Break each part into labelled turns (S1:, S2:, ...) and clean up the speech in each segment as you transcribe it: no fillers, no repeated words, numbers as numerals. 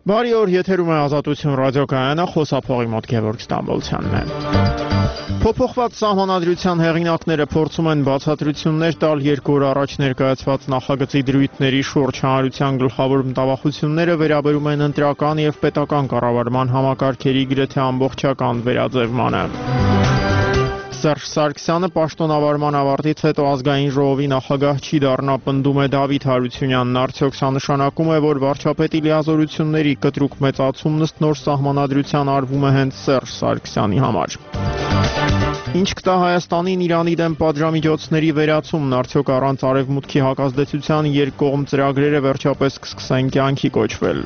S1: Բարի օր, եթերում է Ազատություն ռադիոկայանը, խոսափողի մոտ Գևորգ Ստամբոլցյանն է։ Փոփոխված սահմանադրության հեղինակները փորձում են բացատրություններ տալ 2 օր առաջ ներկայացված նախագծի դրույթների շուրջ հանրության գլխավոր մտավախությունները վերաբերում են ընտրական եւ պետական կառավարման համակարգերի գրեթե ամբողջական վերաձևմանը։ Սերժ Սարգսյանը պաշտոնավարման ավարտից հետո ազգային ժողովի նախագահ չի դառնա, պնդում է Դավիթ Հարությունյանն, արդյոք սա նշանակում է, որ վարչապետի լիազորությունների կտրուկ մեծացումն ըստ նոր սահմանադրության արվում է հենց Սերժ Սարգսյանի համար։ Ինչ կտա Հայաստանին Իրանի դեմ պատժամիջոցների վերացումն, արդյոք առանց արևմուտքի հակազդեցության երկկողմ ծրագրերը վերջապես կսկսեն կյանքի կոչվել։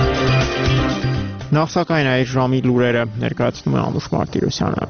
S1: Նախ սակայն այս ժամի լուրերը ներկայացնում է Անուշ Մարտիրոսյանը։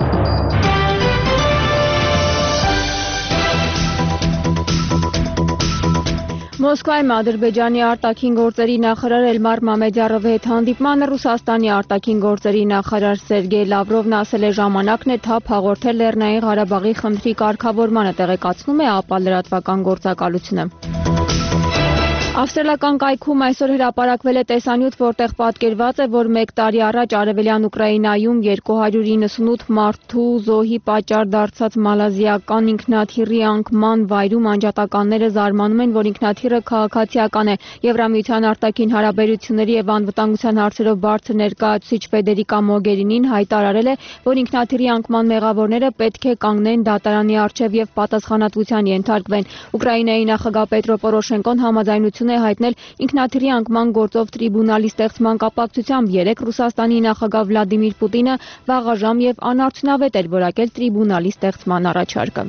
S2: Մոսկվայում Ադրբեջանի արտաքին գործերի նախարար Էլմար Մամեդյարովի հետ հանդիպմանը Ռուսաստանի արտաքին գործերի նախարար Սերգեյ Լավրովն ասել է ժամանակն է թափ հաղորդել Լեռնային Ղարաբաղի խնդրի կարգավորմանը, տեղեկացնում է ԱՊԱ լրատվական գործակալությունը։ Ավստրալիական կայքում այսօր հրապարակվել է տեսանյութ, որտեղ պատկերված է, որ 1 տարի առաջ արևելյան Ուկրաինայում 298 մարդու զոհի պատճառ դարձած մալազիական ինքնաթիռի անկման վայրում անջատականները զարմանում են, որ ինքնաթիռը քաղաքացիական է։ Եվրամիության արտաքին հարաբերությունների եւ անվտանգության հարցերով բարձր ներկայացուցիչ Ֆեդերիկա Մոգերինին հայտարարել է, որ ինքնաթիռի անկման մեղավորները պետք է կանգնեն դատարանի առջև եւ պատասխանատվության ենթարկվեն։ Ուկրաինայի նախագահ Պետրո Պորոշենկոն համաձայնություն է հայտնել ինքնաթիռի անկման գործով տրիբունալի ստեղծման կապակցությամբ։ Երեկ Ռուսաստանի նախագահ Վլադիմիր Պուտինը վաղաժամ եւ անարդյունավետ էր որակել տրիբունալի ստեղծման առաջարկը։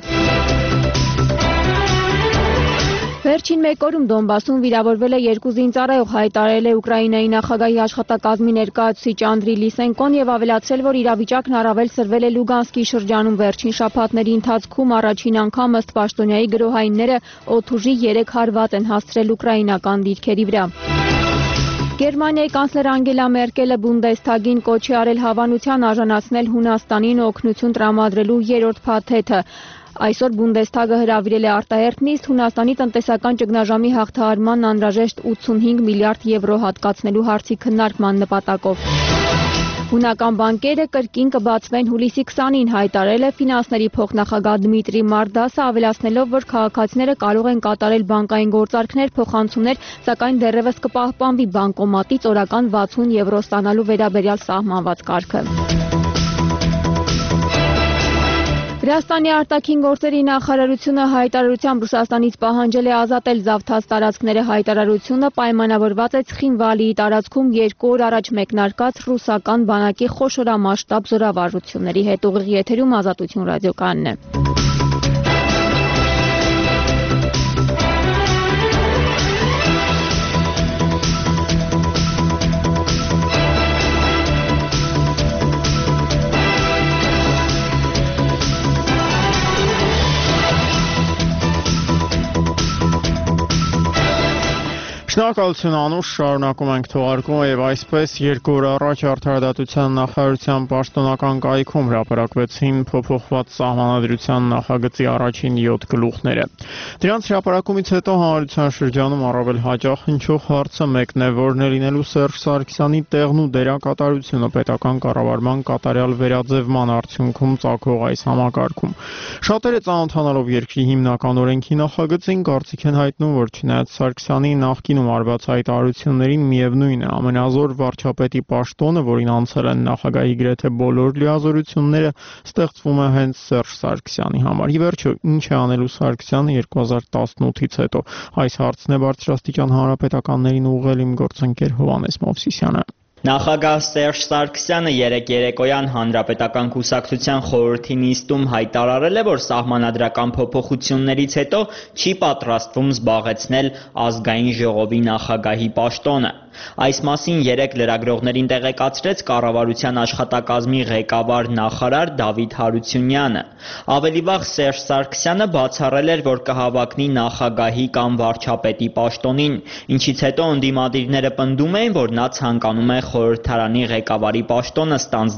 S2: Վերջին 1 օրում Դոնբասում վիրավորվել է 2 զինծառայող, հայտարարել է Ուկրաինայի նախագահի աշխատակազմի ներկայացուցիչ Անդրի Լիսենկոն եւ ավելացրել, որ իրավիճակն առավել սրվել է Լուգանսկի շրջանում։ Վերջին շաբաթների ընթացքում առաջին անգամ ըստ պաշտոնյայի գրոհայինները օդուժի 3 հարված են հասցրել ուկրաինական դիրքերի վրա։ Գերմանիայի կանցլեր Անգելա Մերկելը Բունդեսթագին կոչ է արել հավանության արժանացնել Հունաստանին օգնություն տրամադրելու 3-րդ փաթեթը։ Այսօր Բունդեսթագը հրավիրել է արտահերթ նիստ Հունաստանի տնտեսական ճգնաժամի հաղթահարման անհրաժեշտ 85 միլիարդ եվրո հատկացնելու հարցի քննարկման նպատակով։ Հունական բանկերը կրկին կբացվեն հուլիսի 20-ին, հայտարարել է ֆինանսների փոխնախագահ Դմիտրի Մարդասը, ավելացնելով, որ քաղաքացիները կարող են կատարել բանկային գործարքներ, փոխանցումներ, սակայն դեռևս կպահպանվի բանկոմատից օրական 60 եվրո ստանալու վերաբերյալ սահմանված կարգը։ Վրաստանի արտաքին գործերի նախարարությունը հայտարարությամբ Ռուսաստանից պահանջել է ազատել զավթած տարածքները։ Հայտարարությունը պայմանավորված է Ցխինվալիի տարածքում 2 օր առաջ մեկնարկած ռուսական բանակի խոշորամասշտաբ զորավարժությունների հետ։ Ուղիղ եթերում Ազատություն ռադիոկայանն է։
S1: Շնորհակալություն Անուշ, շարունակում ենք թողարկումը եւ այսպես 2 օր առաջ Արդարադատության նախարարության պաշտոնական կայքում հրապարակվեցին փոփոխված սահմանադրության նախագծի առաջին 7 գլուխները։ Դրանց հրապարակումից հետո հանրության շրջանում առավել հաճախ հնչող հարցը մեկն է, որն է լինելու Սերժ Սարգսյանի տեղն ու դերակատարությունը պետական կառավարման կատարյալ վերաձևման արդյունքում ծագող այս համակարգում։ Շատերը ծանոթանալով երկրի հիմնական օրենքի նախագծին կարծիք են հայտնում, որ չնայած Սարգսյանի նախկինում արված հայտարարություններին միևնույն է ամենազոր վարչապետի պաշտոնը, որին անցել են նախագահի գրեթե բոլոր լիազորությունները, ստեղծվում է հենց Սերժ Սարգսյանի համար։ Ի վերջո, ինչ է անելու Սարգսյանը 2018-ից հետո։ Այս հարցն է բարձրաստիճան հանրապետականներին ուղղել իմ գործընկեր Հովհաննես Մովսիսյանը։
S3: Նախագահ Սերժ Սարգսյանը երեկ երեկոյան Հանրապետական կուսակցության խորհրդի նիստում հայտարարել է, որ սահմանադրական փոփոխություններից հետո չի պատրաստվում զբաղեցնել ազգային ժողովի նախագահի պաշտոնը։ Այս մասին երեկ լրագրողներին տեղեկացրեց կառավարության աշխատակազմի ղեկավար նախարար Դավիթ Հարությունյանը։ Ավելի վաղ Սերժ Սարգսյանը բացառել էր, որ կհավակնի նախագահի կամ վարչապետի պաշտոնին, ինչից հետո ընդդիմադիրները պնդում էին, որ նա ցանկանում է խորհրդարանի ղեկավարի պաշտոնը ստանձնել։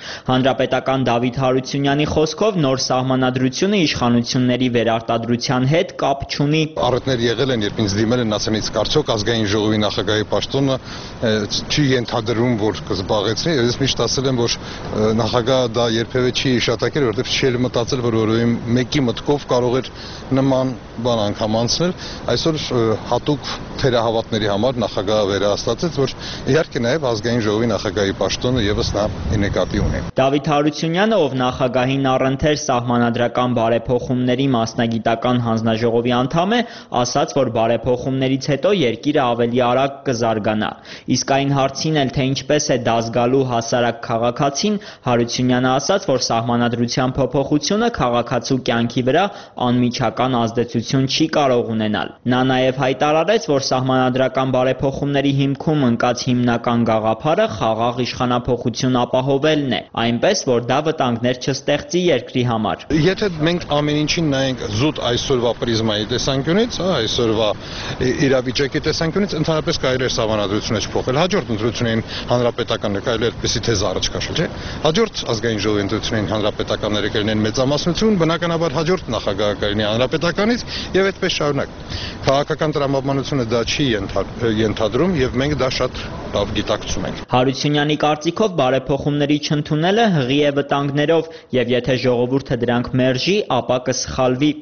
S3: Հանրապետական Դավիթ Հարությունյանի խոսքով նոր սահմանադրությունը իշխանությունների վերարտադրության հետ կապ չունի։
S4: Առիթներ եղել են, երբ ինձ դիմել են, ասել ինձ կարծոք ազգային ժողովի նախագահի պաշտոնը չի ենթադրում, որ կզբաղեցնի, ես միշտ ասել եմ, որ նախագահը դա երբևէ չի հիշատակել, որովհետև չի մտածել, որ որևէ մեկի մտքով կարող էր նման բան անգամ անցնել։ Այսօր հատուկ թերահավատների համար նախագահը վերահաստատեց, որ իհարկե նաև ազգային ժողովի նախագահի պաշտոնը եւս նա նկատի ունի։
S3: Դավիթ Հարությունյանը, ով նախագահին առընթեր սահմանադրական բարեփոխումների մասնագիտական հանձնաժողովի անդամ է, ասաց, որ բարեփոխումներից հետո երկիրը ավելի արագ կզարգանա։ Իսկ այն հարցին էլ, թե ինչպես է դա զգալու հասարակ քաղաքացին, Հարությունյանը ասաց, որ սահմանադրության փոփոխությունը քաղաքացու կյանքի վրա անմիջական ազդեցություն չի կարող ունենալ։ Նա նաև հայտարարեց, որ սահմանադրական բարեփոխումների հիմքում ընկած հիմնական գաղափարը խաղաղ իշխանափոխություն ապահովելն է, այնպես որ դա վտանգներ չստեղծի երկրի համար։
S4: Եթե մենք ամեն ինչին նայենք զուտ այսօրվա պրիզմայի տեսանկյունից, այսօրվա իրավիճակի տեսանկյունից, ընդհանրապես կարելի է սահմանադրությունը չփոխել։ Հաջորդ ընտրություններին հանրապետականը կարելի է այդպեսի թեզ առաջ քաշել, չէ՞։ Հաջորդ ազգային ժողովի ընտրություններին հանրապետականները կլինեն մեծամասնություն, բնականաբար հաջորդ նախագահը կլինի հանրապետականից եւ այդպես շարունակ։ Քաղաքական տրամաբանությունը դա չի ենթադրում եւ մենք դա շատ լավ գիտակցում ենք։
S3: Հարությունյանի կարծիքով բարեփոխումների չընդունելը հղի է վտանգներով եւ եթե ժողովուրդը դրանք մերժի, ապա կսխալվի։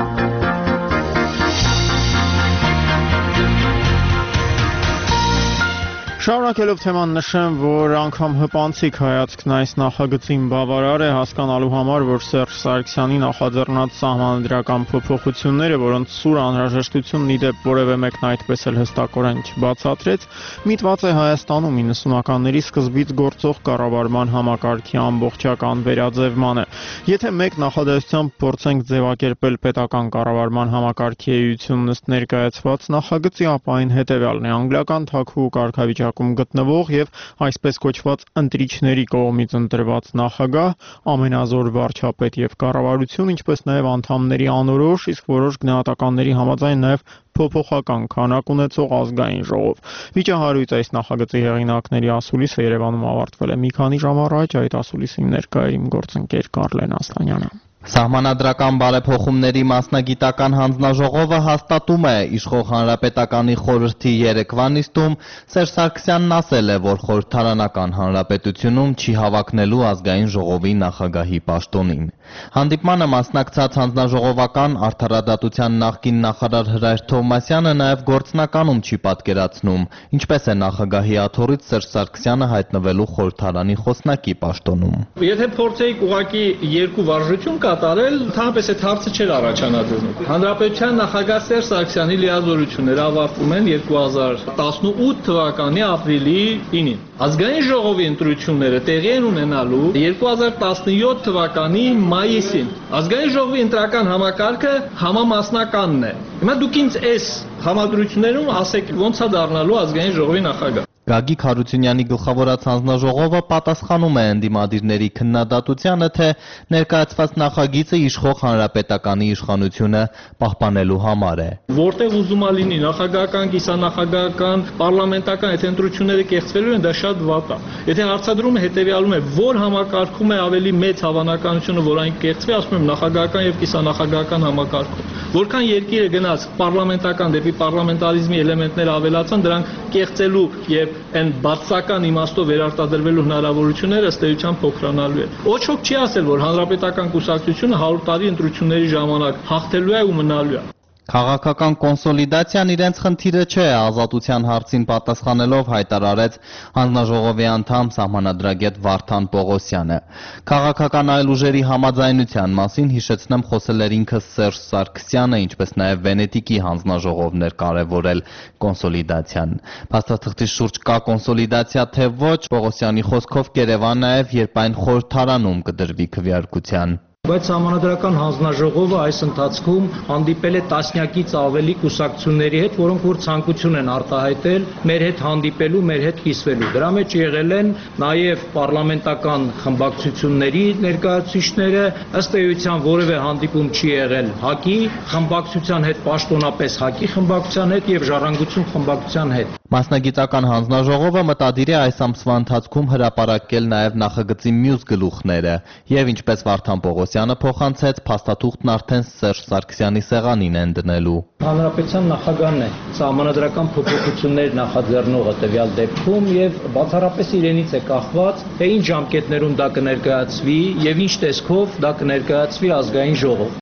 S1: Շարունակելով թեման նշեմ, որ անգամ հպանցիկ հայացքն այս նախագծին բավարար է հասկանալու համար, որ Սերժ Սարգսյանի նախաձեռնած սահմանադրական փոփոխությունները, որոնց սուր անհրաժեշտությունն ի դեպ որևէ մեկն այդպես էլ հստակորեն չբացատրեց, միտված է Հայաստանում 90-ականների սկզբից գործող կառավարման համակարգի ամբողջական վերաձևմանը։ Եթե մեկ նախադասությամբ փորձենք ձևակերպել պետական կառավարման համակարգի էությունն ըստ ներկայացված նախագծի, ապա այն հետևյալն է՝ անգլիական թագուհու կարգավիճակ գտնվող եւ այսպես կոչված ընտրիչների կողմից ընտրված նախագահ, ամենազոր վարչապետ եւ կառավարություն, ինչպես նաեւ անդամների անորոշ, իսկ որոշ գնահատականների համաձայն նաեւ փոփոխական քանակ ունեցող ազգային ժողով։ Վիճահարույց այս նախագծի հեղինակների ասուլիսը Երևանում ավարտվել է մի քանի ժամ առաջ, այդ ասուլիսին ներկա էր իմ գործընկեր Կարլեն Ասլանյանը։
S5: Սահմանադրական բարեփոխումների մասնագիտական հանձնաժողովը հաստատում է իշխող հանրապետականի խորհրդի երեկվա նիստում Սերժ Սարգսյանն ասել է, որ խորհրդարանական հանրապետությունում չի հավակնելու ազգային ժողովի նախագահի պաշտոնին։ Հանդիպմանը մասնակցած հանձնաժողովական արդարադատության նախկին նախարար Հրայր Թովմասյանը նաև գործնականում չի պատկերացնում, ինչպես է նախագահի աթոռից Սերժ Սարգսյանը հայտնվելու խորհրդարանի խոսնակի պաշտոնում։
S6: Եթե փորձեիք ուղղակի երկու վարժություն կատարել, ընդհանրապես այդ հարցը չէր առաջանալու։ Հանրապետության նախագահ Սերժ Սարգսյանի լիազորությունները ավարտվում են 2018 թվականի ապրիլի 9-ին։ Ազգային ժողովի ընտրությունները տեղի են ունենալու 2017 թվականի մայիսին։ Ազգային ժողովի ընտրական համակարգը համամասնականն է։ Հիմա դուք ինձ այս համադրություններում ասեք ոնց է դառնալու ազգային ժողովի նախագահ։
S5: Գագիկ Հարությունյանի գլխավորած հանձնաժողովը պատասխանում է ընդդիմադիրների քննադատությանը, թե ներկայացված նախագիծը իշխող հանրապետականի իշխանությունը պահպանելու համար է։
S6: Որտեղ ուզում է լինի նախագահական, կիսանախագահական, պարլամենտական այդ ընտրությունները կեղծվելու են, դա շատ վատ է։ Եթե հարցադրումը հետևյալում է, որ համակարգում է ավելի մեծ հավանականությունը, որ այն կեղծվի, ասում եմ նախագահական եւ կիսանախագահական համակարգում։ Որքան երկիրը գնաց պարլամենտական դեպի պարլամենտարիզմի էլեմենտներ ավելացան, դրանք կեղծելու եւ այն բացական իմաստով վերարտադրվելու հնարավորությունները ըստ էության փոքրանալու է։ Ոչոք չի ասել, որ հանրապետական կուսակցությունը 100 տարի ընտրությունների ժամանակ հաղթելու է ու մնալու է։
S5: Քաղաքական կոնսոլիդացիան իրենց խնդիրը չէ, ազատության հարցին պատասխանելով հայտարարեց հանձնաժողովի անդամ սահմանադրագետ Վարդան Պողոսյանը։ Քաղաքական այլ ուժերի համաձայնության մասին հիշեցնեմ խոսել էր ինքը Սերժ Սարգսյանը, ինչպես նաև Վենետիկի հանձնաժողովն էր կարևորել կոնսոլիդացիան։ Փաստաթղթի շուրջ կա կոնսոլիդացիա, թե ոչ, Պողոսյանի խոսքով կերևա նաև, երբ այն խորհրդարանում կդրվի քվեարկության։
S7: Բայց Սահմանադրական հանձնաժողովը այս ընթացքում հանդիպել է տասնյակից ավելի կուսակցությունների հետ, որոնք որ ցանկություն են արտահայտել մեր հետ հանդիպելու, մեր հետ կիսվելու։ Դրա մեջ եղել են նաև պարլամենտական խմբակցությունների ներկայացուցիչները, ըստ էության որևէ հանդիպում չի եղել ՀԱԿ-ի խմբակցության հետ, պաշտոնապես ՀԱԿ-ի խմբակցության հետ եւ Ժառանգություն խմբակցության հետ։
S5: Մասնագիտական հանձնաժողովը մտադիր է այս ամսվա ընթացքում հրապարակել նաև նախագծի մյուս գլուխները եւ ինչպես Վարդան Պողոսյանը փոխանցեց, փաստաթուղթն արդեն Սերժ Սարգսյանի սեղանին են դնելու։
S7: Հանրապետության նախագահն է սահմանադրական փոփոխություններ նախաձեռնողը տվյալ դեպքում եւ բացառապես իրենից է կախված, թե ինչ ժամկետներում դա կներկայացվի եւ ինչ տեսքով դա կներկայացվի ազգային ժողով։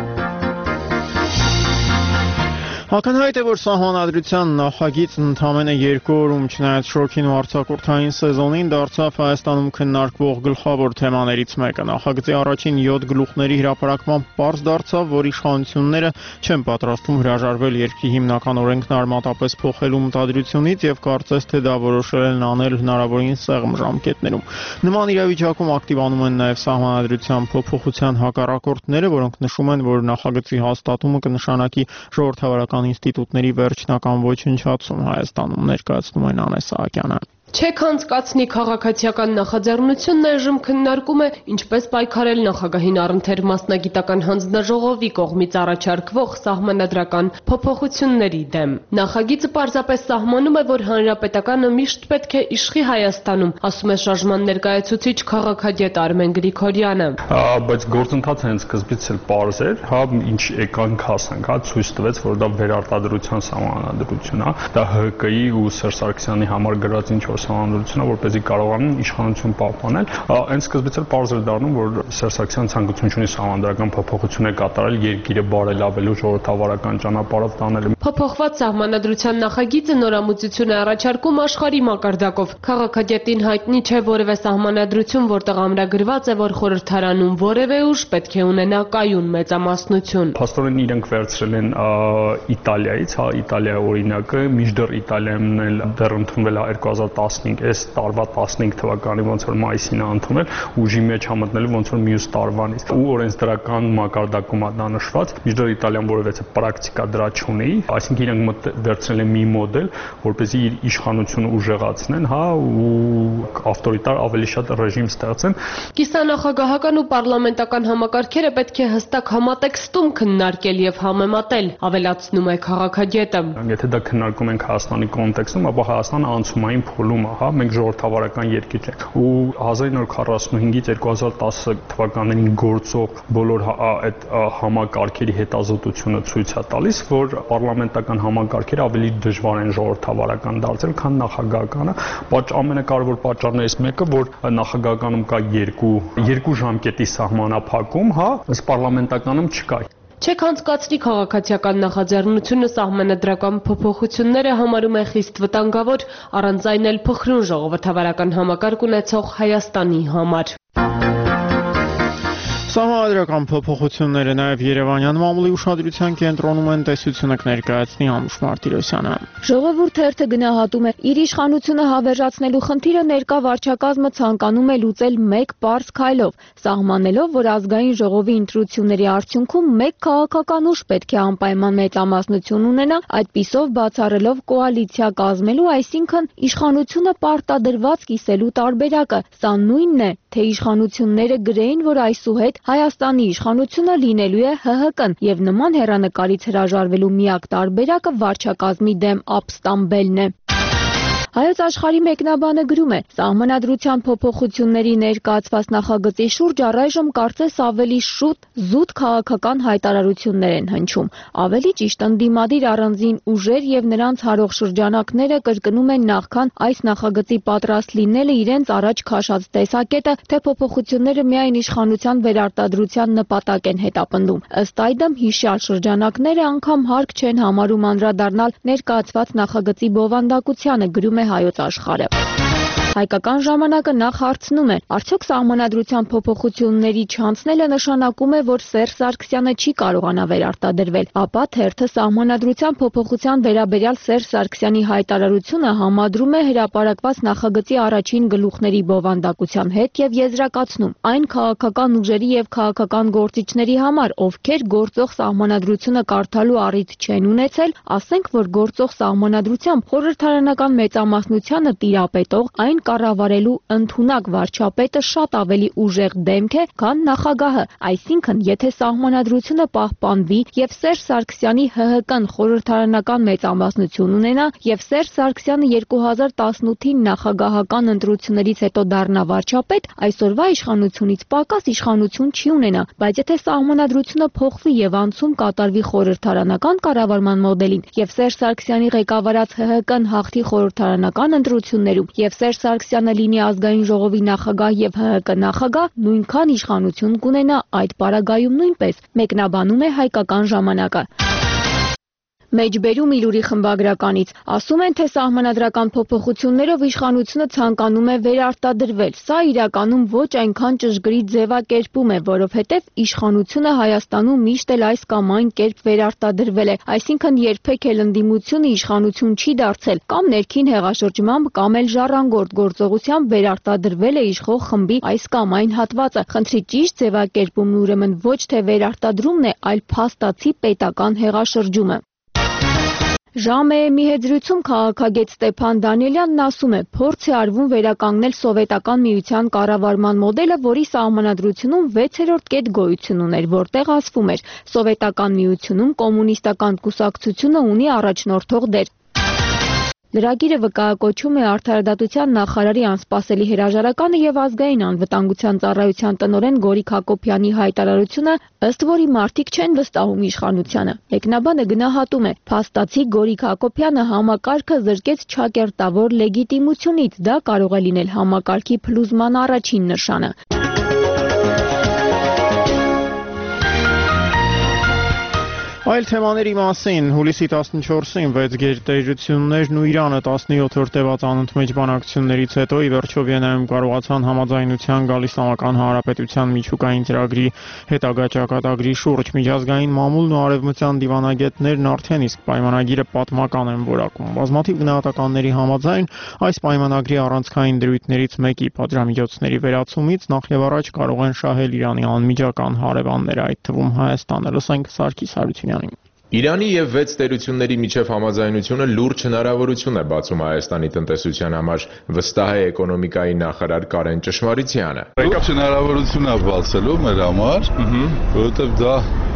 S1: Ակնհայտ է, որ սահմանադրության նախագիծն ընդամենը 2 օրում, չնայած շոգին ու արձակուրդային սեզոնին, դարձավ Հայաստանում քննարկվող գլխավոր թեմաներից մեկը։ Նախագծի առաջին 7 գլուխների հրապարակման պարզ դարձավ, որ իշխանությունները չեն պատրաստվում հրաժարվել երկրի հիմնական օրենքն արմատապես փոխելու մտադրությունից եւ կարծես թե դա որոշել են անել հնարավորին սեղմ ժամկետներում։ Նման իրավիճակում ակտիվանում են նաեւ սահմանադրության փոփոխության հակառակորդները, որոնք նշում են, որ նախագծի հաստատումը կնշանակի ժողովրդավարական ինստիտուտների վերջնական ոչնչացում Հայաստանում, ներկայացնում են Անե Սահակյանը։
S8: Չեք անցկացնի քաղաքացիական նախաձեռնությունն այժմ քննարկում է ինչպես պայքարել նախագահին առընթեր մասնագիտական հանձնաժողովի կողմից առաջարկվող սահմանադրական փոփոխությունների դեմ։ Նախագիծը պարզապես սահմանում է, որ հանրապետականը միշտ պետք է իշխի Հայաստանում, ասում է շարժման ներկայացուցիչ քաղաքագետ Արմեն Գրիգորյանը։
S9: Բայց գործընթացը հենց սկզբից էլ պարզ էր, ինչ եկանք հասանք, ցույց տվեց, որ դա վերարտադրության սահմանադրություն է, դա ՀԿ-ի ու Սերժ Սարգսյանի համար գրած ինչ սահմանադրությունը, որպեսզի կարողանան իշխանություն պահպանել, այն սկզբից էլ պարզ էր դառնում, որ Սերժ Սարգսյանը ցանկություն ունի սահմանադրական փոփոխություններ կատարել երկիրը բարելավելու ժողովրդավարական ճանապարհով տանելու։
S8: Փոփոխված սահմանադրության նախագիծը նորամուծություն է առաջարկում աշխարհի մակարդակով։ Քաղաքագետին հայտնի չէ որևէ սահմանադրություն, որտեղ ամրագրված է, որ խորհրդարանում որևէ ուժ պետք է ունենա կայուն մեծամասնություն։
S9: Փաստորեն իրենք վերցրել են Իտալիայից, Իտալիայի օրինակը, մինչդեռ Իտալիայում էլ դեռ ընդունվել է 2015, այս տարվա 15 թվականի ոնց որ մայիսին է ընդունել, ուժի մեջ համտնելու ոնց որ մյուս տարվանից։ Ու օրենսդրական մակարդակում է դա նշված, մինչդեռ Իտալիան որևէ պրակտիկա դրա չունի, այսինքն իրենք վերցրել են մի մոդել, որպեսզի իր իշխանությունը ուժեղացնեն, ու ավտորիտար ավելի շատ ռեժիմ ստեղծեն։
S8: Կիսանախագահական ու պարլամենտական համակարգերը պետք է հստակ համատեքստում քննարկել եւ համեմատել, ավելացնում է քաղաքագետը։
S9: Եթե դա քննարկում ենք Հայաստանի կոնտեքստում, ապա Հայաստանը անցումային փուլում է, մենք ժողովրդավարական երկիր ենք, ու 1945-ից 2010 թվականներին գործող բոլոր այդ համակարգերի հետազոտությունը ցույց է տալիս, որ պարլամենտական համակարգերը ավելի դժվար են ժողովրդավարական դարձել, քան նախագահականը։ Ամենակարևոր պատճառներից մեկը, որ նախագահականում կա երկու ժամկետի սահմանափակում, ըստ պարլամենտականում չկա։
S8: Չեք անցկացնի քաղաքացիական նախաձեռնությունը սահմանադրական փոփոխությունները համարում է խիստ վտանգավոր, առանց այն էլ փխրուն ժողովրդավարական համակարգ ունեցող Հայաստանի համար։
S1: Սահմանադրական փոփոխությունները նաև Երևանյան մամուլի ուշադրության կենտրոնում են, տեսությունը կներկայացնի Անուշ Մարտիրոսյանը։
S2: Ժողովուրդ թերթը գնահատում է իր իշխանությունը հավերժացնելու խնդիրը ներկա վարչակազմը ցանկանում է լուծել մեկ պարզ քայլով, սահմանելով, որ ազգային ժողովի ընտրությունների արդյունքում մեկ քաղաքական ուժ պետք է անպայման մեծամասնություն ունենա, այդպիսով բացառելով կոալիցիա կազմելու, այսինքն իշխանությունը պարտադրված կիսելու տարբերակը։ Սա նույնն է, թե իշխանությունները գրեին, որ այսուհետ Հայաստանի իշխանությունը լինելու է ՀՀԿ-ն եւ նման հեռանկարից հրաժարվելու միակ տարբերակը վարչակազմի դեմ ապստամբելն է։ Հայոց աշխարհի մեկնաբանը գրում է. սահմանադրության փոփոխությունների ներկայացված նախագծի շուրջ առայժմ կարծես ավելի շուտ զուտ քաղաքական հայտարարություններ են հնչում։ Ավելի ճիշտ ընդդիմադիր առանձին ուժեր եւ նրանց հարող շրջանակները կրկնում են նախքան այս նախագծի պատրաստ լինելը իրենց առաջ քաշած տեսակետը, թե փոփոխությունները միայն իշխանության վերարտադրության նպատակ են հետապնդում։ Ըստ այդմ հիշյալ շրջանակները անգամ հարկ չեն համարում անդրադառնալ ներկայացված նախագծի բովանդակությանը, գրում է Հայոց աշխարհը։ Հայկական ժամանակը նախ հարցնում է, արդյոք սահմանադրության փոփոխությունների չանցնելը նշանակում է, որ Սերժ Սարգսյանը չի կարողանա վերարտադրվել, ապա թերթը սահմանադրության փոփոխության վերաբերյալ Սերժ Սարգսյանի հայտարարությունը համադրում է հրապարակված նախագծի առաջին գլուխների բովանդակության հետ եւ եզրակացնում այն քաղաքական ուժերի եւ քաղաքական գործիչների համար, ովքեր գործող սահմանադրությունը կարդալու առիթ չեն ունեցել, ասենք, որ գործող սահմանադրությամբ խորհրդարանական մեծամասնությանը տիրապետող այն կառավարելու ընդունակ վարչապետը շատ ավելի ուժեղ դեմք է, քան նախագահը, այսինքն եթե սահմանադրությունը պահպանվի եւ Սերժ Սարգսյանի ՀՀԿ-ն խորհրդարանական մեծամասնություն ունենա եւ Սերժ Սարգսյանը 2018-ին նախագահական ընտրություններից հետո դառնա վարչապետ, այսօրվա իշխանությունից պակաս իշխանություն չի ունենա, բայց եթե սահմանադրությունը փոխվի եւ անցում կատարվի խորհրդարանական կառավարման մոդելին եւ Սերժ Սարգսյանի ղեկավարած ՀՀԿ-ն հաղթի խորհրդարանական ընտրություններում եւ Սերժ Սարգսյանը լինի ազգային ժողովի նախագահ եւ ՀՀԿ նախագահ, նույնքան իշխանություն կունենա այդ պարագայում նույնպես, մեկնաբանում է Հայկական ժամանակը։ Մեջբերում Իլուրի խմբագրականից ասում են, թե սահմանադրական փոփոխություններով իշխանությունը ցանկանում է վերարտադրվել։ Սա իրականում ոչ այնքան ճշգրիտ ձևակերպում է, որովհետև իշխանությունը Հայաստանում միշտ էլ այս կամ այն կերպ վերարտադրվել է, այսինքն երբեք էլ ընդդիմությունը իշխանություն չի դարձել, կամ ներքին հեղաշրջմամբ, կամ էլ ժառանգորդ գործողությամբ վերարտադրվել է իշխող խմբի այս կամ այն հատվածը։ Խնդրի ճիշտ ձևակերպումն ուրեմն ոչ թե վերարտադրումն է, այլ փաստացի պետական հեղաշրջումը։ Ժամը.մի հետ զրույցում քաղաքագետ Ստեփան Դանիելյանն ասում է, փորձ է արվում վերականգնել Սովետական միության կառավարման մոդելը, որի սահմանադրությունում 6-րդ կետ գոյություն ուներ, որտեղ ասվում էր, Սովետական միությունում կոմունիստական կուսակցությունը ունի առաջնորդող դեր։ Լրագիրը վկայակոչում է Արդարադատության նախարարի անսպասելի հրաժարականը եւ ազգային անվտանգության ծառայության տնօրեն Գորիկ Հակոբյանի հայտարարությունը, ըստ որի մարդիկ չեն վստահում իշխանությանը։ Մեկնաբանը գնահատում է, փաստացի Գորիկ Հակոբյանը համակարգը զրկեց չակերտավոր լեգիտիմությունից, դա կարող է լինել համակարգի փլուզման առաջին նշանը։
S1: Այլ թեմաների մասին հուլիսի 14-ին 6 գերտերություններն ու Իրանը 17-րդ տևած անընդմեջ բանակցություններից հետո ի վերջո Վիեննայում կարողացան համաձայնության գալ Իսլամական Հանրապետության միջուկային ծրագրի հետագա ճակատագրի շուրջ։ Միջազգային մամուլն ու արևմտյան դիվանագետներն արդեն իսկ պայմանագիրը պատմական են որակում։ Բազմաթիվ գնահատականների համաձայն այս պայմանագրի առանցքային դրույթներից մեկի պատժամիջոցների վերացումից նախ եւ առաջ կարող են շահել Իրանի անմիջական հարևանները, այդ թվում Հայաստանը։ Լսենք Սարգիս Հարությունյանին։
S10: Իրանի եւ 6 տերությունների միջև համաձայնությունը լուրջ հնարավորություն է բացում Հայաստանի տնտեսության համար, վստահ է էկոնոմիկայի նախարար Կարեն Ճշմարիցյանը։
S11: Լուրջ հնարավորություն է բացելու մեր համար, որովհետեւ դա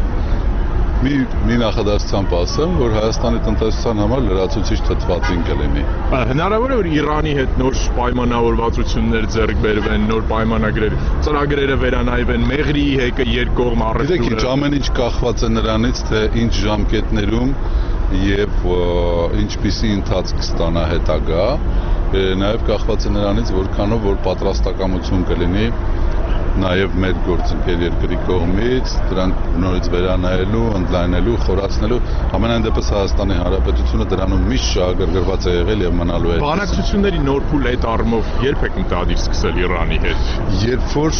S11: մի նախադասությամբ ասեմ, որ Հայաստանի տնտեսության համար լրացուցիչ թթվածին կլինի։
S12: Հնարավոր է որ Իրանի հետ նոր պայմանավորվածություններ ձեռք բերվեն, նոր պայմանագրեր, ծրագրերը վերանայվեն, Մեղրիի հեկը երկկողմ առևտուրը։
S11: Գիտեք, ամեն ինչ կախված է նրանից, թե ինչ ժամկետներում եւ ինչպիսի ընթացք կստանա հետագա, նաեւ կախված է նրանից, որքանով որ պատրաստակամություն կլինի նաև մեր գործընկեր երկրի կողմից դրանք նորից վերանայելու, ընդլայնելու, խորացնելու, ամենայն դեպս Հայաստանի Հանրապետությունը դրանում միշտ շահագրգռված է եղել եւ մնալու է։
S12: Բանակցությունների նոր փուլ այդ առումով երբ եք մտադիր սկսել Իրանի հետ։
S11: Երբ որ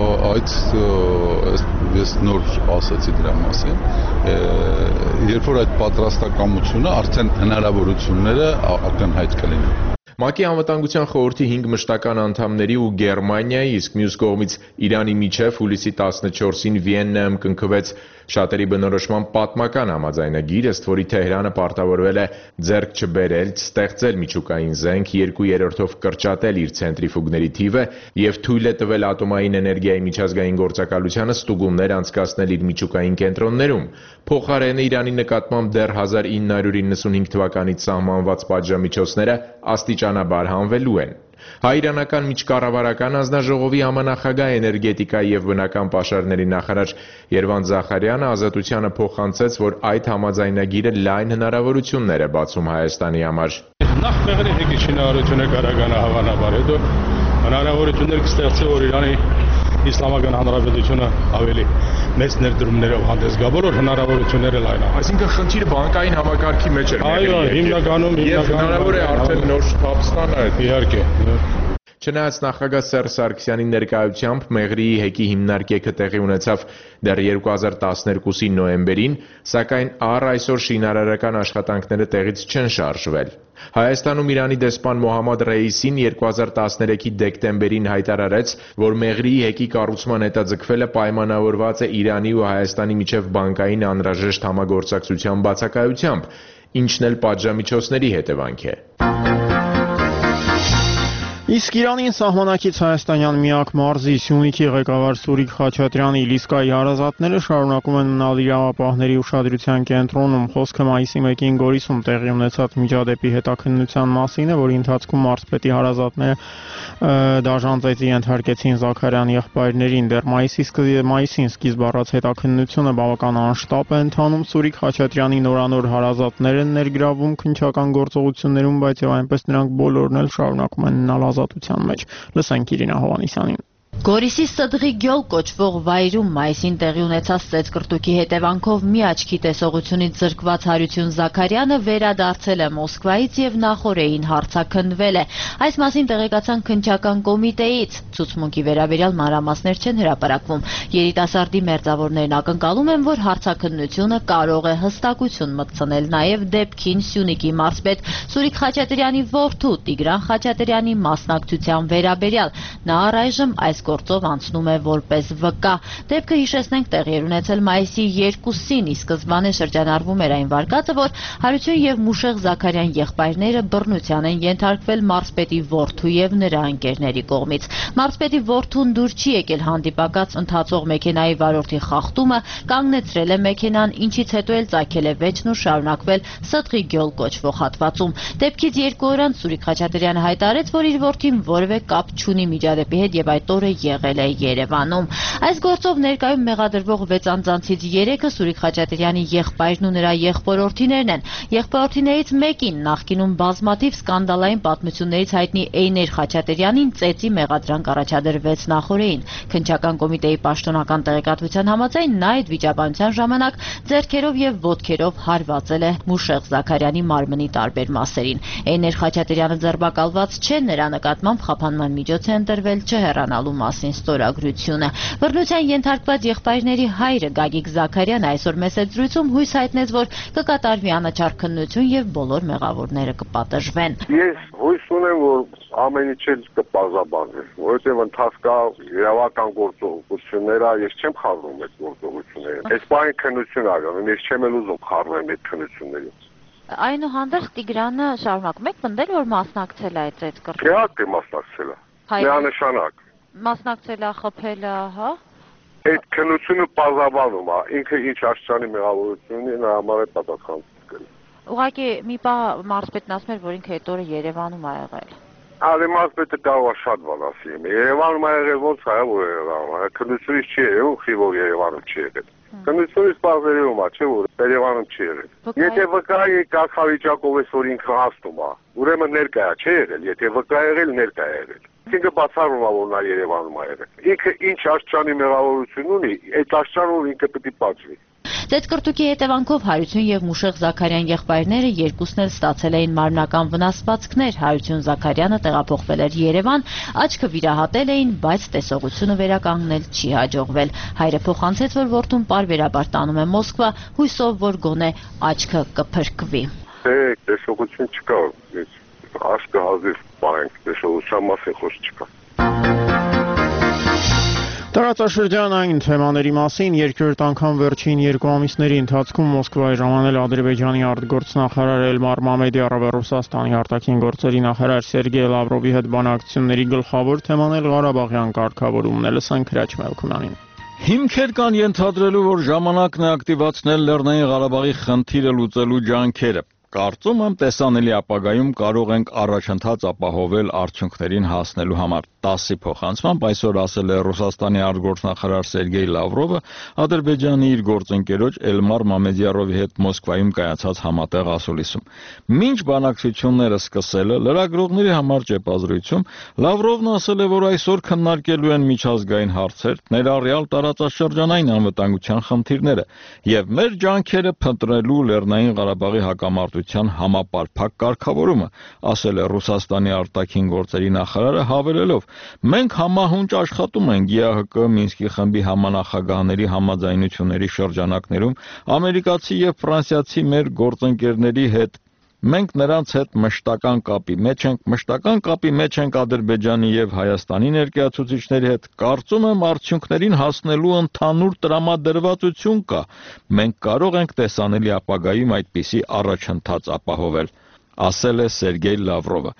S11: ես նոր ասացի դրա մասին, երբ որ այդ պատրաստակամությունը արդեն հնարավորությունները ակնհայտ կլինեն։
S10: ՄԱԿ-ի անվտանգության խորհրդի 5 մշտական անդամների ու Գերմանիայի, իսկ մյուս կողմից Իրանի միջև հուլիսի 14-ին Վիեննայում կնքվեց շատերի բնորոշման պատմական համաձայնագիր, ըստ որի Թեհրանը պարտավորվել է ձեռք չբերել, ստեղծել միջուկային զենք, 2/3-ով կրճատել իր ցենտրիֆուգների թիվը եւ թույլ է տվել ատոմային էներգիայի միջազգային գործակալությանը ստուգումներ անցկացնել իր միջուկային կենտրոններում։ Փոխարենը Իրանի նկատմամբ դեռ 1995 թվականից սահմանված պատժամիջոցները աստիճանաբար հանվելու են։ Հայ-իրանական միջկառավարական հանձնաժողովի համանախագահ էներգետիկայի եւ բնական պաշարների նախարար Երվանդ Զախարյանը Ազատությանը փոխանցեց, որ այդ համաձայնագիրը լայն հնարավորություններ է բացում Հայաստանի համար։
S9: Նախ մեղրի հեկի շինարարությունը կարողանա հավանաբար, հետո հնարավորություններ կստեղծի, որ Իրանի Իսլամական Հանրապետությունը ավելի մեծ ներդրումներով հանդես գա, բոլոր հնարավորությունները լայն են։
S12: Այսինքն խնդիրը բանկային համակարգի մեջ է։
S9: Այո, հիմնականում
S12: հնարավոր է արդեն նոր շփափ ստանալ։
S9: Իհարկե։
S10: Չնայած նախագահ Սերժ Սարգսյանի ներկայությամբ Մեղրիի հեկի հիմնարկեքը տեղի ունեցավ դեռ 2012-ի նոյեմբերին, սակայն առ այսօր շինարարական աշխատանքները տեղից չեն շարժվել։ Հայաստանում Իրանի դեսպան Մոհամմադ Ռեյիսին 2013-ի դեկտեմբերին հայտարարեց, որ Մեղրիի հեկի կառուցման հետաձգվելը պայմանավորված է Իրանի ու Հայաստանի միջև բանկային անհրաժեշտ համագործակցության բացակայությամբ, ինչն էլ պատժամիջոցների հետևանք է։
S1: Իսկ Իրանին սահմանակից հայաստանյան միակ մարզի Սյունիքի ղեկավար Սուրիկ Խաչատրյանի Լիսկայի հարազատները շարունակում են մնալ իրավապահների ուշադրության կենտրոնում։ Խոսքը մայիսի 1-ին Գորիսում տեղի ունեցած միջադեպի հետաքննության մասին է, որի ընթացքում մարզպետի հարազատները դաժան ծեծի ենթարկեցին Զաքարյանի եղբայրներին։ Դեռ մայիսին սկիզբ առած հետաքննությունը բավական անշտապ է ընթանում։ Սուրիկ Խաչատրյանի նորանոր հարազատներ են ներգրավում քննչական գործողություններում, բայց եւ այնպես նրանք բոլորն էլ շարունակում են մնալ ազատության մեջ։ Լսենք Իրինա Հովհաննիսյանին։
S13: Գորիսի Սդղի գյուլ կոչվող վայրում մայիսին տեղի ունեցած ծեծկռտուքի հետևանքով մի աչքի տեսողությունից զրկված Հարություն Զաքարյանը վերադարձել է Մոսկվայից եւ նախօրեին հարցաքննվել է։ Այս մասին տեղեկացան քննչական կոմիտեից։ Ցուցմունքի վերաբերյալ մանրամասներ չեն հրապարակվում։ Երիտասարդի մերձավորներն ակնկալում են, որ հարցաքննությունը կարող է հստակություն մտցնել նաեւ դեպքին Սյունիքի մարզպետ Սուրիկ Խաչատրյանի որդու Տիգրան Խաչատրյանի մասնակցության վերաբերյալ։ Նա առայժմ այս գործով անցնում է որպես վկա։ Դեպքը հիշեցնենք տեղի էր ունեցել մայիսի 2-ին, իսկ սկզբանե շրջանառվում էր այն վարկածը, որ Հարություն եւ Մուշեղ Զաքարյան եղբայրները բռնության են ենթարկվել մարզպետի որդու եւ նրա ընկերների կողմից։ Մարզպետի որդուն դուր չի եկել հանդիպակաց ընթացող մեքենայի վարորդի խախտումը, կանգնեցրել է մեքենան, ինչից հետո էլ ծագել է վեճն ու շարունակվել Սդղի գյուլ կոչվող հատվածում։ Դեպքից 2 օր անց Սուրիկ Խաչատրյանը հայտարարեց, որ իր որդին որևէ կապ չունի միջադեպի հետ եւ այդ օրը եղել է Երևանում։ Այս գործով ներկայում մեղադրվող 6 անձանցից 3-ը Սուրիկ Խաչատրյանի եղբայրն ու նրա եղբորորդիներն են։ Եղբորորդիներից մեկին նախկինում բազմաթիվ սկանդալային պատմություններից հայտնի Էյներ Խաչատրյանին ծեծի մեղադրանք առաջադրվեց նախօրեին։ Քննչական կոմիտեի պաշտոնական տեղեկատվության համաձայն նա այդ վիճաբանության ժամանակ ձեռքերով եւ ոտքերով հարվածել է Մուշեղ Զաքարյանի մարմնի տարբեր մասերին։ Էյներ Խաչատրյանը ձերբակալված չէ, նրա նկատմամբ խափանման միջոց է ընտրվել չհեռանալու մասին ստորագրությունը։ Բռնության ենթարկված եղբայրների հայրը Գագիկ Զաքարյանը այսօր մեսեջրույցում հույս հայտնեց, որ կկատարվի անաչառ քննություն եւ բոլոր մեղավորները կպատժվեն։
S14: Ես հույս ունեմ, որ ամեն ինչ կպարզաբանվի, որովհետեւ ընթացքա իրավական գործողությունները ես չեմ խառնում այդ գործողությունները։ Այս բանի քննություն արվում, ես չեմ էլ ուզում խառնեմ այդ քննություններին։
S13: Այնուհանդերձ Տիգրանը շարունակում եք պնդել, որ մասնակցել է այդ ծեծկռտուքին։
S14: Իհարկե մասնակցել է։ Միանշանակ։
S13: Մասնակցել է, խփել է, հա։
S14: Այդ քննությունը պարզաբանում է, ինքը ինչ աշխարհի մեղավորություն ունի, նա համար է պատասխան կրել։
S13: Ուղղակի մի բան մարզպետն ասում էր, որ ինքը այդ օրը Երևանում է եղել։
S14: Արի մարզպետը կարող է շատ բան ասի։ Երևանում է եղել ոնց է, որ Երևանում է։ Քննությունից չի եղել, խի որ Երևանում չի եղել։ Քննությունից բարձրացում է, չէ՞ որ Երևանում չի եղել։ Եթե վկայի կարգավիճակով է որ ինքը հաստում է, ուրեմն ներկա է, չէ՞ եղել, եթե վկա եղել, ներկա է եղել։ Ինքը բացառում է, որ նա Երևանում է եղել։ Ինքը ինչ աշխարհի մեղավորություն ունի, այդ աշխարհով ինքը պետք է պատժվի։
S13: Ծեծկռտուքի հետևանքով Հարություն եւ Մուշեղ Զաքարյան եղբայրները երկուսն էլ ստացել էին մարմնական վնասվածքներ։ Հարություն Զաքարյանը տեղափոխվել էր Երևան, աչքը վիրահատել էին, բայց տեսողությունը վերականգնել չի հաջողվել։ Հայրը փոխանցեց, որ որդուն պարբերաբար տանում է Մոսկվա, հույսով, որ գոնե աչքը կփրկվի։
S14: Տեսողություն չկա, աչքը հազիվ բան, տեսողության մասին խոսք չկա։
S1: Տարածաշրջանային թեմաների մասին երկրորդ անգամ վերջին 2 ամիսների ընթացքում Մոսկվայի ժամանել Ադրբեջանի արտգործնախարար Էլմար Մամեդյարովը Ռուսաստանի արտաքին գործերի նախարար Սերգեյ Լավրովի հետ բանակցությունների գլխավոր թեման էլ Ղարաբաղյան կարգավորումն է։ Լսենք Քրաչ Մելքումյանին։
S15: Հիմքեր կան ենթադրելու, որ ժամանակն է ակտիվացնել Լեռնային Ղարաբաղի խնդիրը լուծելու ջանքերը։ Կարծում եմ տեսանելի ապագայում կարող ենք առաջընթաց ապահովել արդյունքներին հասնելու համար։ 10-ի փոխանցմամբ այսօր ասել է Ռուսաստանի արտգործնախարար Սերգեյ Լավրովը Ադրբեջանի իր գործընկերոջ Էլմար Մամեդյարովի հետ Մոսկվայում կայացած համատեղ ասուլիսում։ Մինչ բանակցությունները սկսելը լրագրողների համար ճեպազրույցում Լավրովն ասել է, որ այսօր քննարկելու են միջազգային հարցեր, ներառյալ տարածաշրջանային անվտանգության խնդիրները եւ մեր ջանքերը փնտրելու Լեռնային Ղարաբաղի հակամարտության համապարփակ կարգավորումը, ասել է Ռուսաստանի արտաքին գործերի նախարարը, հավելելով. Մենք համահունչ աշխատում ենք ԵԱՀԿ Մինսկի խմբի համանախագահների համաձայնությունների շրջանակներում ամերիկացի եւ ֆրանսիացի մեր գործընկերների հետ։ Մենք նրանց հետ մշտական կապի մեջ ենք Ադրբեջանի եւ Հայաստանի ներկայացուցիչների հետ։ Կարծում եմ արդյունքներին հասնելու ընդհանուր տրամադրվածություն կա։ Մենք կարող ենք տեսանելի ապագայում այդպիսի առաջընթաց ապահովել, ասել է Սերգեյ Լավրովը։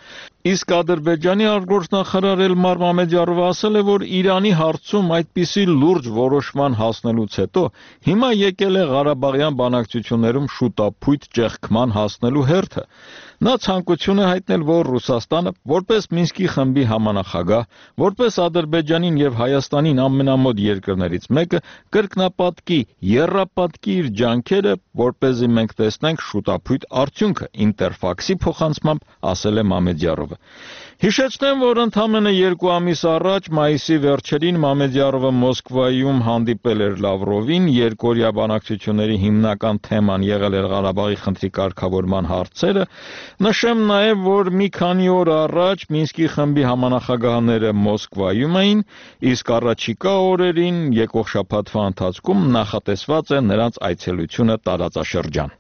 S15: Իսկ Ադրբեջանի արտգործնախարար Էլմար Մամեդյարովը ասել է, որ Իրանի հարցում այդպիսի լուրջ որոշման հասնելուց հետո հիմա եկել է Ղարաբաղյան բանակցություններում շուտափույթ ճեղքման հասնելու հերթը։ Նա ցանկություն է հայտնել, որ Ռուսաստանը, որպես Մինսկի խմբի համանախագահ, որպես Ադրբեջանին եւ Հայաստանին ամենամոտ երկրներից մեկը, կրկնապատկի, եռապատկի իր ջանքերը, որպեսզի մենք տեսնենք շուտափույթ արդյունքը, Ինտերֆաքսի փոխանցմամբ ասել է Մամեդյարովը։ Հիշեցնեմ, որ ընդամենը 2 ամիս առաջ մայիսի վերջերին Մամեդյարովը Մոսկվայում հանդիպել էր Լավրովին, երկօրյա բանակցությունների հիմնական թեման եղել էր Ղարաբաղի խնդրի կարգավորման հարցերը։ Նշեմ նաև, որ մի քանի օր առաջ Մինսկի խմբի համանախագահները Մոսկվայում էին, իսկ առաջիկա օրերին եկող շաբաթվա ընթացքում նախատեսված է նրանց այցելությունը տարածաշրջան։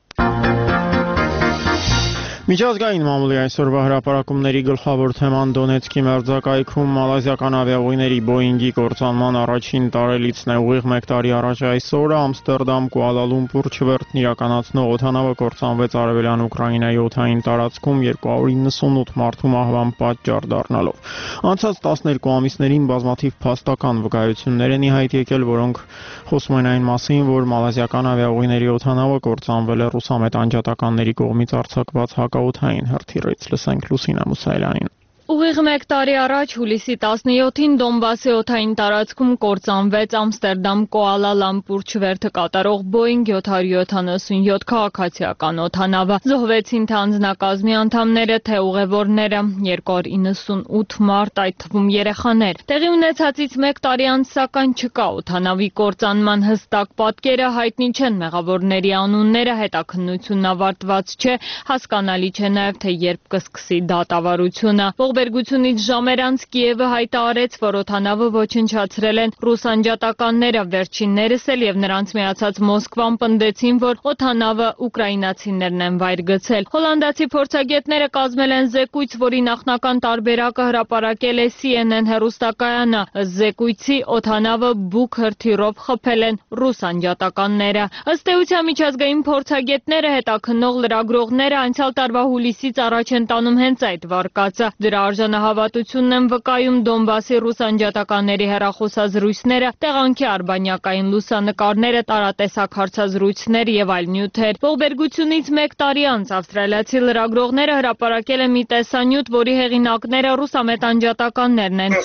S1: Միջազգային մամուլի այսօրվա հրապարակումների գլխավոր թեման Դոնեցկի մերձակայքում մալազիական ավիաուղիների Boeing-ի կործանման առաջին տարելիցն է։ Ուղիղ 1 տարի առաջ այսօրը Ամստերդամ Կուալալումպուր չվերթն իրականացնող օդանավը կործանվեց արևելյան Ուկրաինայի օդային տարածքում 298 մարդու մահվան պատճառ դառնալով։ Անցած 12 ամիսներին բազմաթիվ փաստական վկայություններ են ի հայտ եկել, որոնք խոսում են այն մասին, որ մալազիական ավիաուղիների օդանավը կործանվել է ռուսամետ անջատականների կողմից արձակված հակաօդային հրթիռից։ Լսենք Լուսինա Մուսայելյանին։
S2: Ուղիղ 1 տարի առաջ հուլիսի 17-ին Դոնբասի օդային տարածքում կործանվեց Ամստերդամ Կուալալամպուր չվերթը կատարող Boeing 777 քաղաքացիական օդանավը։ Զոհվեցին թե անձնակազմի անդամները, թե ուղևորները, 298 մարդ, այդ թվում երեխաներ։ Տեղի ունեցածից 1 տարի անց սակայն չկա օդանավի կործանման հստակ պատկերը, հայտնի չեն մեղավորների անունները, հետաքննությունն ավարտված չէ, հասկանալի չէ նաև թե երբ կսկսի դատավարությունը։ Ողբերգությունից ժամեր անց Կիևը հայտարարեց, որ օդանավը ոչնչացրել են ռուս անջատականները, վերջիններս էլ եւ նրանց միացած Մոսկվան պնդեցին, որ օդանավը ուկրաինացիներն են վայր գցել։ Հոլանդացի փորձագետները կազմել են զեկույց, որի նախնական տարբերակը հրապարակել է CNN հեռուստակայանը։ Ըստ զեկույցի օդանավը բուկ հրթիռով խփել են ռուս անջատականները։ Ըստ էության միջազգային փորձագետները, հետաքննող լրագրողները անցյալ տարվա հուլիսից առաջ են տանում հենց այդ վարկածը։ Դրա արժանահավատությունն են վկայում Դոնբասի ռուս անջատականների հեռախոսազրույցները, տեղանքի արբանյակային լուսանկարները, տարատեսակ հարցազրույցներ եւ այլ նյութեր։ Ողբերգությունից 1 տարի անց ավստրալիացի լրագրողները հրապարակել են մի տեսանյութ, որի հեղինակները ռուսամետ անջատականներն են։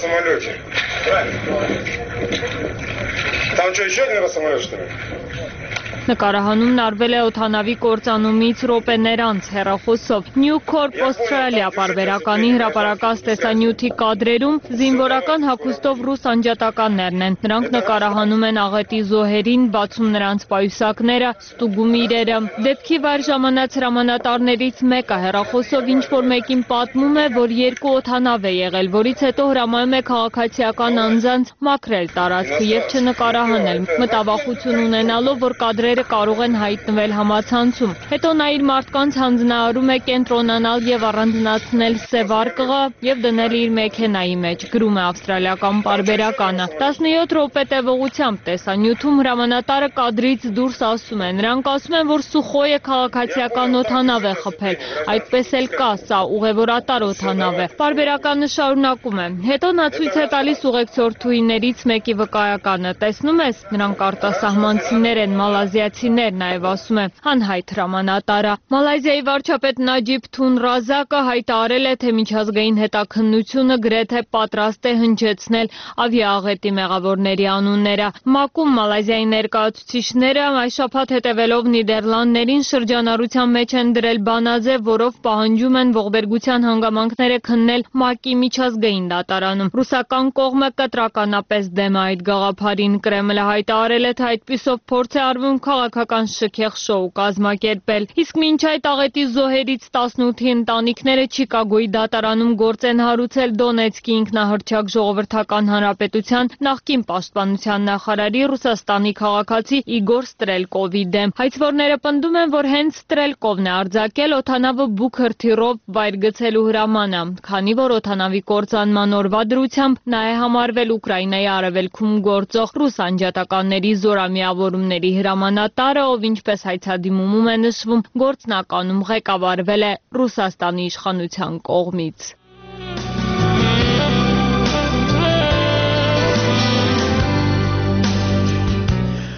S2: Նկարահանումն արվել է օդանավի կործանումից րոպեներ անց հեռախոսով։ New Corp Australia պարբերականի հրապարակած տեսանյութի կադրերում զինվորական հագուստով ռուս անջատականներն են։ Նրանք նկարահանում են աղետի զոհերին, բացում նրանց պայուսակները, ստուգում իրերը։ Դեպքի վայր ժամանած հրամանատարներից մեկը հեռախոսով ինչ-որ մեկին պատմում է, որ 2 օդանավ է եղել, որից հետո հրամայում է քաղաքացիական անձանց մաքրել տարածքը եւ չնկարահանել, մտավախություն ունենալով, որ կադրերը կարող են հայտնվել համացանցում։ Հետո նա իր մարդկանց հանձնարարում է կենտրոնանալ եւ առանձնացնել սև արկղը եւ դնել իր մեքենայի մեջ, գրում է ավստրալիական պարբերականը։ 17 րոպե տևողությամբ տեսանյութում հրամանատարը կադրից դուրս ասում է. Նրանք ասում են, որ Սուխոյը քաղաքացիական օդանավ է խփել, այդպես էլ կա, սա ուղևորատար օդանավ է։ Պարբերականը շարունակում է. Հետո նա ցույց է տալիս ուղեկցորդուհիներից մեկի վկայականը։ Տեսնում ես, նրանք արտասահմանցիներ են, մալազիացիներ, նաև ասում է անհայտ հրամանատարը։ Մալազիայի վարչապետ Նաջիբ Թուն Ռազակը հայտարարել է, թե միջազգային հետաքննությունը գրեթե պատրաստ է հնչեցնել ավիաաղետի մեղավորների անունները։ ՄԱԿ-ում Մալազիայի ներկայացուցիչները այս շաբաթ հետևելով Նիդերլանդներին շրջանառության մեջ են դրել բանաձև, որով պահանջում են ողբերգության հանգամանքները քննել ՄԱԿ-ի միջազգային դատարանում։ Ռուսական կողմը կտրականապես դեմ է այդ գաղափարին։ Կրեմլը հայտարարել է, թե այդպիսով փորձ է արվում քաղաքական շքեղ շոու կազմակերպել։ Իսկ մինչ այդ աղետի զոհերից 18-ի ընտանիքները Չիկագոյի դատարանում գործ են հարուցել Դոնեցկի ինքնահռչակ ժողովրդական հանրապետության նախկին պաշտպանության նախարարի Ռուսաստանի քաղաքացի Իգոր Ստրելկովի դեմ։ Հայցվորները պնդում են, որ հենց Ստրելկովն է արձակել օդանավը բուկ հրթիռով վայր գցելու հրամանը, քանի որ օդանավի կործանման օրվա դրությամբ նա է համարվել Ուկրաինայի արևելքում գործող ռուս անջատականների զորամիավորումների հրամանատարը, ով ինչպես հայցադիմումում է նշվում, գործնականում ղեկավարվել է Ռուսաստանի իշխանության կողմից։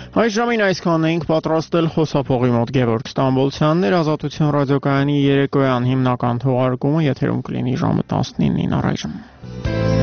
S1: Այս ժամին այսքանն էինք պատրաստել խոսափողի մոտ Գևորգ Ստամբոլցյանն էր, Ազատություն ռադիոկայանի երեկոյան հիմնական թողարկումը եթերում կլինի ժամը 19-ին առայժմ։